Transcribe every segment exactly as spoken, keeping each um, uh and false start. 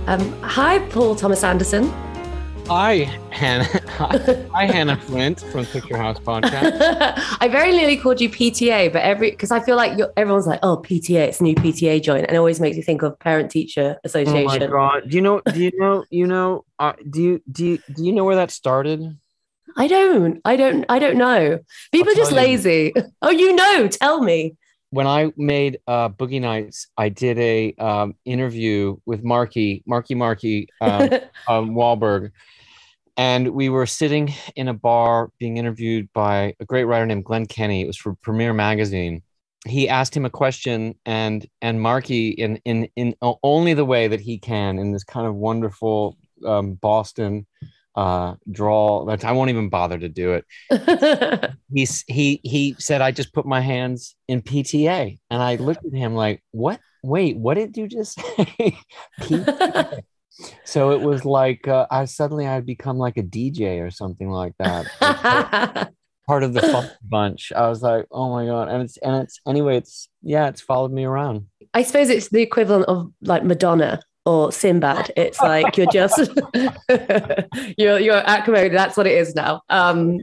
Um, hi, Paul Thomas Anderson. Hi, Hannah. Hi, hi, Hannah Flint from Picture House Podcast. I very nearly called you P T A, but every because I feel like you're, everyone's like, "Oh, P T A, it's a new P T A joint," and it always makes you think of Parent Teacher Association. Oh my God! Do you know? Do you know? You know? Uh, do you do you do you know where that started? I don't. I don't. I don't know. People are just you. lazy. Oh, you know? Tell me. When I made uh, Boogie Nights, I did a um, interview with Marky, Marky, Marky um, um, Wahlberg, and we were sitting in a bar being interviewed by a great writer named Glenn Kenny. It was for Premiere Magazine. He asked him a question, and and Marky, in in in only the way that he can, in this kind of wonderful um, Boston uh, drawl that I won't even bother to do it. He's he he said, "I just put my hands in P T A," and I looked at him like, "What? Wait, what did you just say?" P T A. So it was like uh, I suddenly I'd become like a D J or something like that. Like, part of the fun bunch. I was like, oh my God. And it's, and it's, anyway, it's, yeah, it's followed me around. I suppose it's the equivalent of like Madonna or Sinbad. It's like, you're just, you're, you're acclimated. That's what it is now. Um,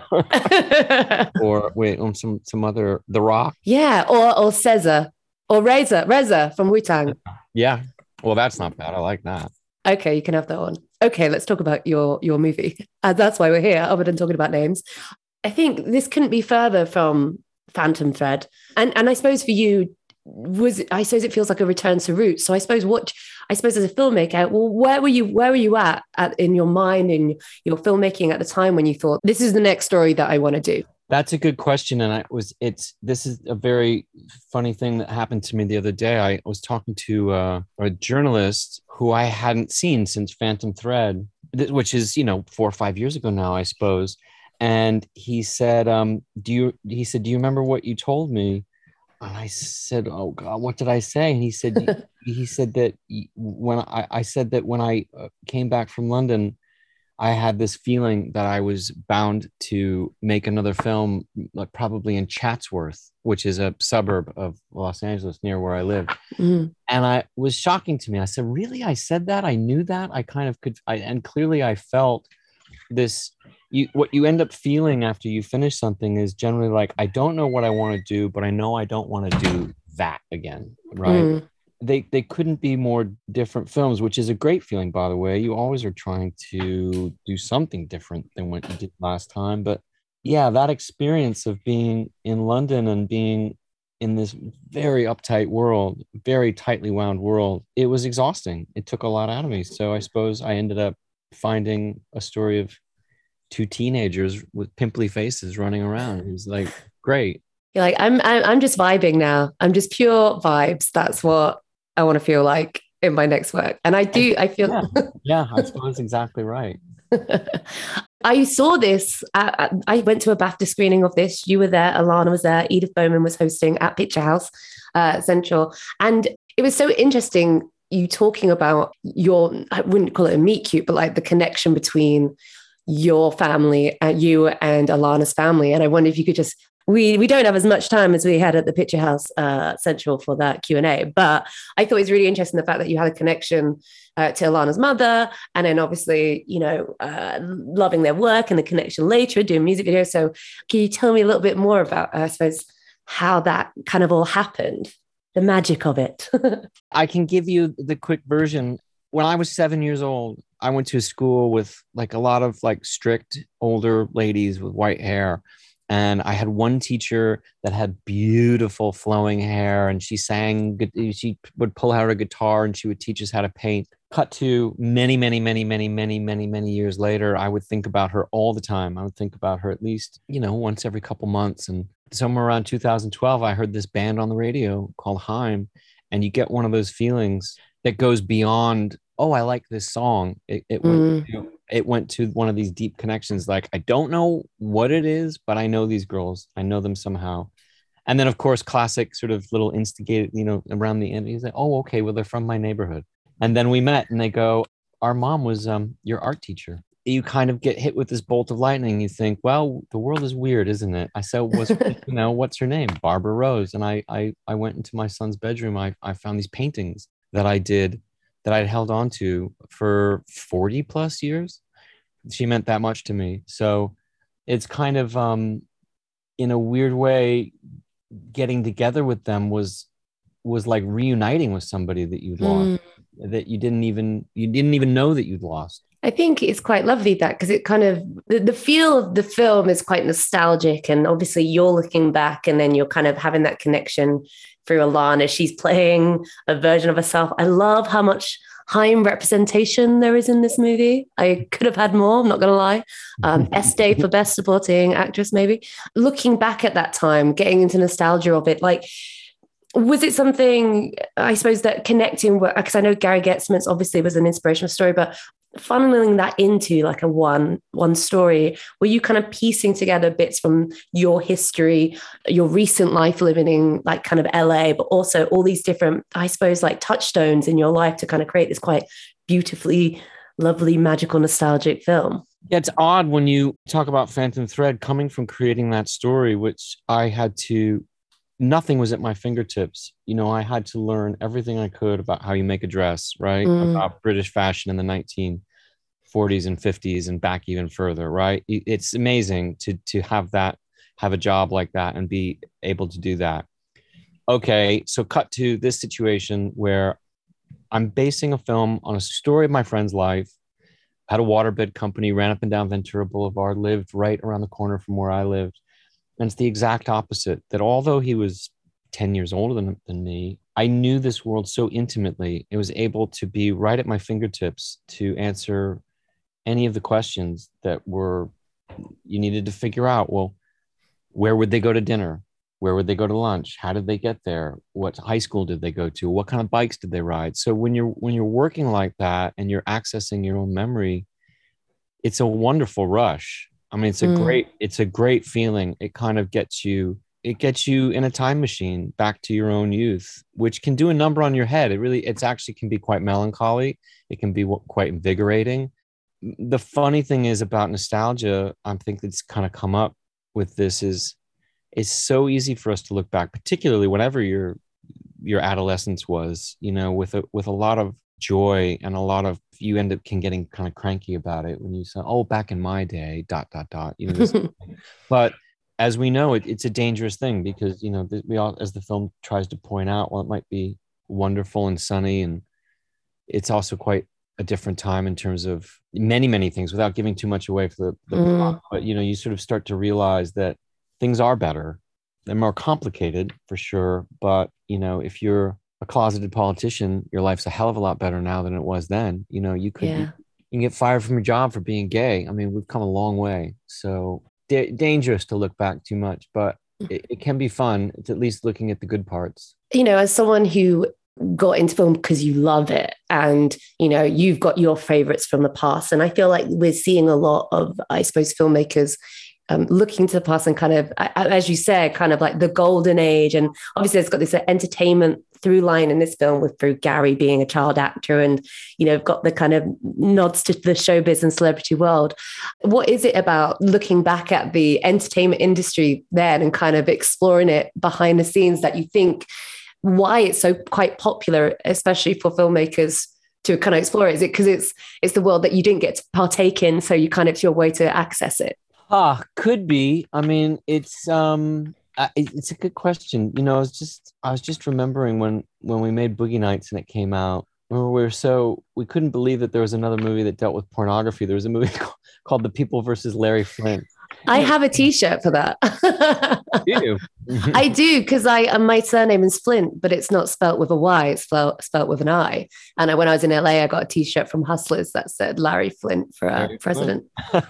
or wait, on some, some other, The Rock. Yeah. Or, or Cesar or Reza, Reza from Wu-Tang. Yeah. Well, that's not bad. I like that. Okay. You can have that one. Okay. Let's talk about your, your movie. Uh, that's why we're here, other than talking about names. I think this couldn't be further from Phantom Thread. And and I suppose for you, was I suppose it feels like a return to roots. So I suppose what I suppose as a filmmaker, well, where were you where were you at, at in your mind, in your filmmaking at the time when you thought, this is the next story that I want to do? That's a good question. And I was it's this is a very funny thing that happened to me the other day. I was talking to uh, a journalist who I hadn't seen since Phantom Thread, which is, you know, four or five years ago now, I suppose. And he said, um, do you, he said, do you remember what you told me? And I said, oh God, what did I say? And he said, he said that when I, I said that when I came back from London, I had this feeling that I was bound to make another film, like probably in Chatsworth, which is a suburb of Los Angeles near where I live. Mm. And I was shocking to me. I said, really? I said that? I knew that? I kind of could, I, and clearly I felt this, you, what you end up feeling after you finish something is generally like, I don't know what I want to do, but I know I don't want to do that again. Right. Mm. They, they couldn't be more different films, which is a great feeling, by the way. You always are trying to do something different than what you did last time. But yeah, that experience of being in London and being in this very uptight world, very tightly wound world, it was exhausting. It took a lot out of me. So I suppose I ended up finding a story of two teenagers with pimply faces running around. It was like, great. You're like, I'm, I'm, I'm just vibing now. I'm just pure vibes. That's what I want to feel like in my next work. And I do, I feel. Yeah, yeah, I suppose exactly right. I saw this. At, I went to a BAFTA screening of this. You were there. Alana was there. Edith Bowman was hosting at Picture House uh, Central. And it was so interesting, you talking about your, I wouldn't call it a meet cute, but like the connection between your family and you and Alana's family. And I wonder if you could just, we we don't have as much time as we had at the Picture House uh, Central for that Q and A, but I thought it was really interesting the fact that you had a connection uh, to Alana's mother, and then obviously, you know, uh, loving their work and the connection later, doing music videos. So can you tell me a little bit more about, uh, I suppose, how that kind of all happened? The magic of it. I can give you the quick version. When I was seven years old, I went to a school with like a lot of like strict older ladies with white hair. And I had one teacher that had beautiful flowing hair, and she sang, she would pull out a guitar and she would teach us how to paint. Cut to many, many, many, many, many, many, many years later, I would think about her all the time. I would think about her at least, you know, once every couple months. And somewhere around two thousand twelve, I heard this band on the radio called Haim, and you get one of those feelings that goes beyond, oh, I like this song. It, it went mm. to, it went to one of these deep connections. Like, I don't know what it is, but I know these girls. I know them somehow. And then, of course, classic sort of little instigated, you know, around the end. He's like, oh, okay, well, they're from my neighborhood. And then we met, and they go, our mom was um, your art teacher. You kind of get hit with this bolt of lightning. You think, well, the world is weird, isn't it? I said, what's, you know, what's her name? Barbara Rose. And I, I, I went into my son's bedroom. I, I found these paintings that I did that I'd held on to for forty plus years. She meant that much to me. So it's kind of, um, in a weird way, getting together with them was was like reuniting with somebody that you'd lost, Mm. that you didn't even you didn't even know that you'd lost. I think it's quite lovely that because it kind of the, the feel of the film is quite nostalgic, and obviously you're looking back and then you're kind of having that connection through Alana. She's playing a version of herself. I love how much Haim representation there is in this movie. I could have had more, I'm not going to lie. Um, Estee for Best Supporting Actress, maybe. Looking back at that time, getting into nostalgia of it, like, was it something, I suppose, that connecting, because I know Gary Goetzman's obviously was an inspirational story, but funneling that into like a one one story, were you kind of piecing together bits from your history, your recent life living in like kind of L A, but also all these different, I suppose, like touchstones in your life to kind of create this quite beautifully lovely, magical, nostalgic film? Yeah, it's odd when you talk about Phantom Thread coming from creating that story, which I had to, nothing was at my fingertips. You know, I had to learn everything I could about how you make a dress, right? Mm. About British fashion in the nineteen forties and fifties and back even further, right? It's amazing to to have that, have a job like that and be able to do that. Okay, so cut to this situation where I'm basing a film on a story of my friend's life. Had a waterbed company, ran up and down Ventura Boulevard, lived right around the corner from where I lived. And it's the exact opposite, that although he was ten years older than, than me, I knew this world so intimately. It was able to be right at my fingertips to answer any of the questions that were, you needed to figure out. Well, where would they go to dinner? Where would they go to lunch? How did they get there? What high school did they go to? What kind of bikes did they ride? So when you're when you're working like that and you're accessing your own memory, it's a wonderful rush. I mean, it's a Mm. great, it's a great feeling. It kind of gets you, it gets you in a time machine back to your own youth, which can do a number on your head. It really, it's actually can be quite melancholy. It can be quite invigorating. The funny thing is about nostalgia, I think that's kind of come up with this, is it's so easy for us to look back, particularly whenever your your adolescence was, you know, with a with a lot of joy and a lot of, you end up can getting kind of cranky about it when you say, oh, back in my day, dot dot dot, you know. This, but as we know, it, it's a dangerous thing because, you know, we all, as the film tries to point out, well, it might be wonderful and sunny, and it's also quite a different time in terms of many many things, without giving too much away for the, the Mm. plot. But you know, you sort of start to realize that things are better. They're more complicated for sure, but you know, if you're a closeted politician, your life's a hell of a lot better now than it was then. You know, you could Yeah. be, you can get fired from your job for being gay. I mean, we've come a long way. So da- dangerous to look back too much, but it, it can be fun. It's at least looking at the good parts. You know, as someone who got into film because you love it, and you know, you've got your favorites from the past, and I feel like we're seeing a lot of, I suppose, filmmakers um, looking to the past and kind of, as you said, kind of like the golden age. And obviously it's got this entertainment through line in this film with through Gary being a child actor, and you know, got the kind of nods to the showbiz and celebrity world. What is it about looking back at the entertainment industry then and kind of exploring it behind the scenes that you think why it's so quite popular, especially for filmmakers to kind of explore it? Is it because it's it's the world that you didn't get to partake in, so you kind of, it's your way to access it? Ah, could be. I mean, it's um, uh, it- it's a good question. You know, I was just I was just remembering when when we made Boogie Nights and it came out. We were so we couldn't believe that there was another movie that dealt with pornography. There was a movie called, called The People versus Larry Flint. I have a T-shirt for that. You do. I do, because I uh, my surname is Flint, but it's not spelt with a Y; it's spelt, spelt with an I. And I, when I was in L A, I got a T-shirt from Hustlers that said Larry Flint for uh, Larry president.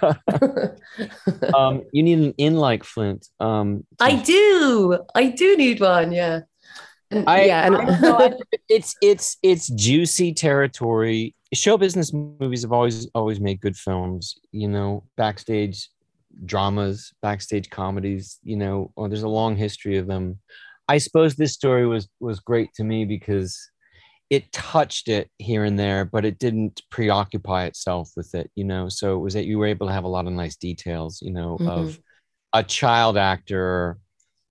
um, you need an in like Flint. Um, I do, I do need one. Yeah, and, I, yeah, and I don't know. I- it's it's it's juicy territory. Show business movies have always always made good films. You know, backstage dramas, backstage comedies. You know, or there's a long history of them. I suppose this story was was great to me because it touched it here and there, but it didn't preoccupy itself with it. You know, so it was that you were able to have a lot of nice details. You know, Mhm. of a child actor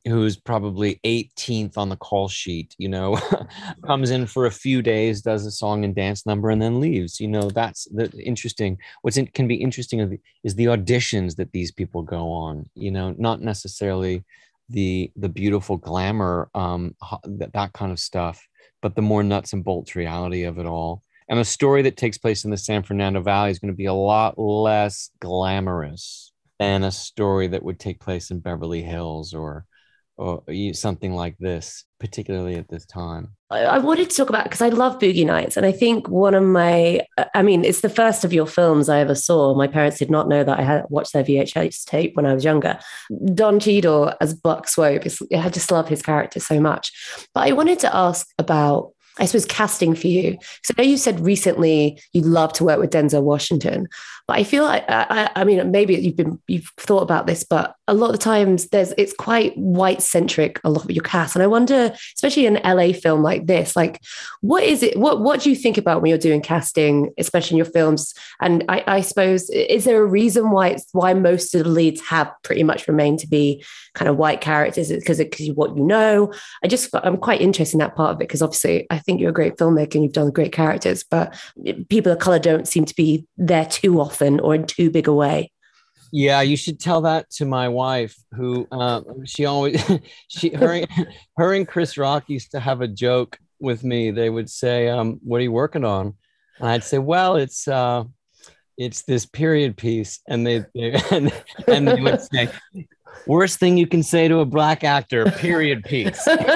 who's probably eighteenth on the call sheet, you know, comes in for a few days, does a song and dance number, and then leaves. You know, that's the interesting. What's in, can be interesting is the auditions that these people go on. You know, not necessarily the the beautiful glamour, um, that that kind of stuff, but the more nuts and bolts reality of it all. And a story that takes place in the San Fernando Valley is going to be a lot less glamorous than a story that would take place in Beverly Hills or or something like this, particularly at this time. I wanted to talk about, because I love Boogie Nights. And I think one of my, I mean, it's the first of your films I ever saw. My parents did not know that I had watched their V H S tape when I was younger. Don Cheadle as Buck Swope, I just love his character so much. But I wanted to ask about, I suppose, casting for you. So I know you said recently you'd love to work with Denzel Washington, but I feel like, I, I mean, maybe you've been, you've thought about this, but a lot of times there's, it's quite white centric, a lot of your cast. And I wonder, especially in an L A film like this, like, what is it, what, what do you think about when you're doing casting, especially in your films? And I, I suppose, is there a reason why it's, why most of the leads have pretty much remained to be kind of white characters? Is it because it's what you know? I just, I'm quite interested in that part of it, because obviously I think you're a great filmmaker and you've done great characters, but people of color don't seem to be there too often or in too big a way. Yeah, you should tell that to my wife, who uh, she always, she, her, her and Chris Rock used to have a joke with me. They would say, um, "What are you working on?" And I'd say, "Well, it's uh, it's this period piece," and they, they and, and they would say, "Worst thing you can say to a black actor, period piece." And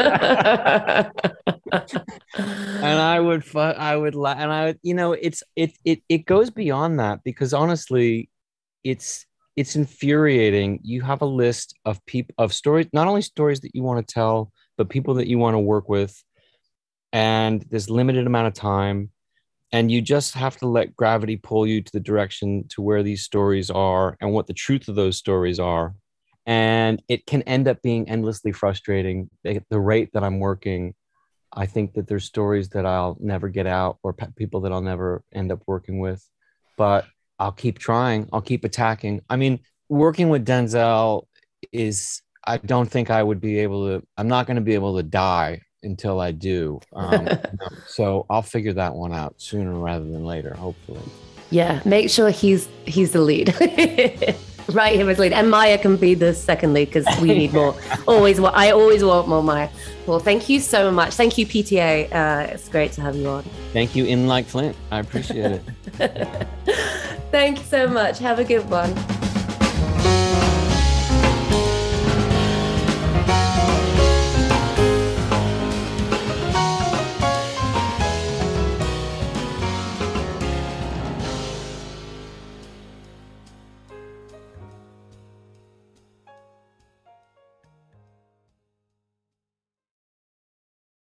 I would, I would, and I, you know, it's it it it goes beyond that, because honestly, it's it's infuriating. You have a list of people, of stories, not only stories that you want to tell, but people that you want to work with, and there's limited amount of time, and you just have to let gravity pull you to the direction to where these stories are and what the truth of those stories are. And it can end up being endlessly frustrating at the rate that I'm working. I think that there's stories that I'll never get out, or pe- people that I'll never end up working with, but I'll keep trying. I'll keep attacking. I mean, working with Denzel is, I don't think I would be able to, I'm not going to be able to die until I do. Um, so I'll figure that one out sooner rather than later, hopefully. Yeah, make sure he's he's the lead. Write him as lead, and Maya can be the second lead, because we need more. always, I always want more Maya. Well, thank you so much. Thank you, P T A. Uh, it's great to have you on. Thank you, In Like Flint. I appreciate it. Thank you so much. Have a good one.